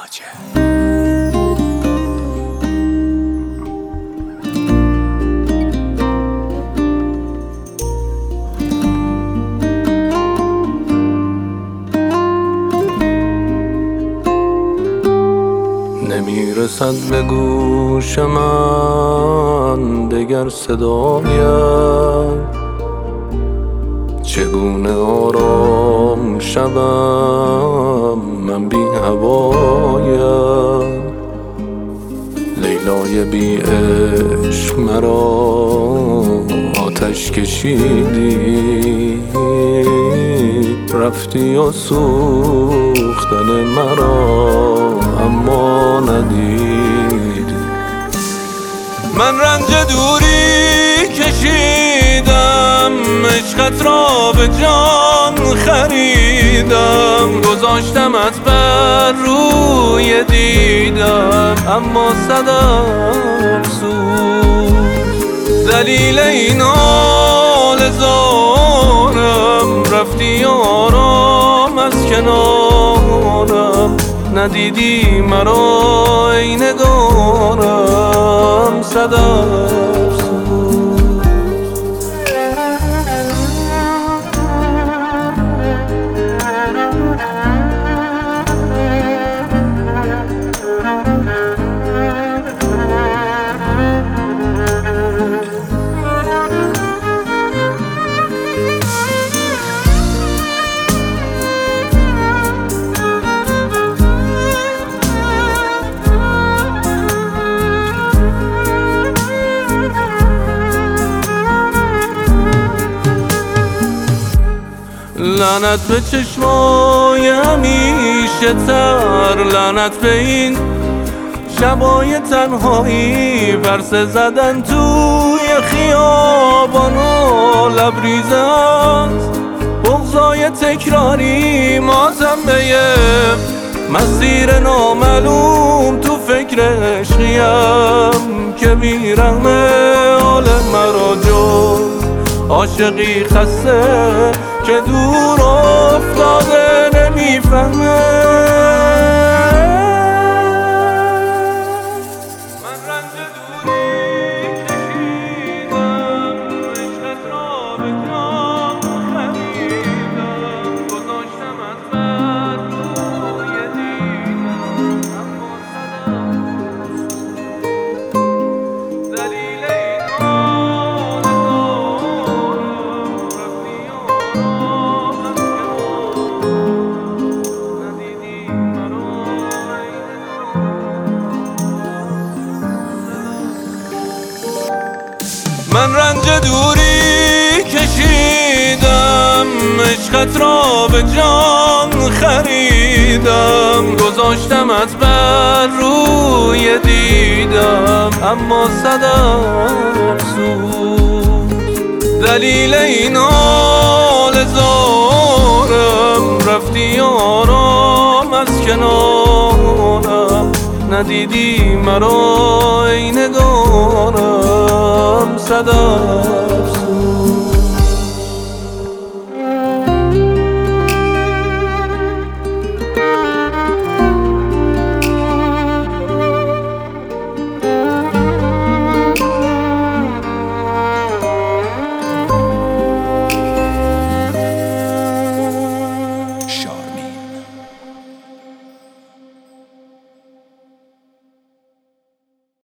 نمیرسد به گوش من دگر صدایم، چگونه آرام شوم من بی هوایم. لیلای بی عشق مرا آتش کشیدی، رفتی و سوختن مرا اما ندیدی. من رنج دوری کشیدم، عشقت را به جان خریدم، گذاشتمت بر روی دیدم اما صدم سوخت. دلیل این حال زارم، رفتی آرام از کنارم، ندیدی مرا ای نگارم صدم سوخت. لعنت به چشمای همیشه تر، لعنت به این شبای تنهایی، ورسه زدن توی خیابان و لبریزه است بغضای تکراری. ماتم به یه مسیر نامعلوم، تو فکر عشقیم که بیرغم حال مرا جز عاشقی خسته که دور افتاده نمیفهمه. من رنج دوری کشیدم، عشقت را به جان خریدم، گذاشتمت بر روی دیدم اما صدم سوخت. دلیل این حال من رنج دوری کشیدم، عشقت را به جان خریدم، گذاشتمت بر روی دیدم اما صدم سوخت. دلیل این حال زارم، رفتی آرام از کنارم، ندیدی مرا ای نگارم صدم سوخت.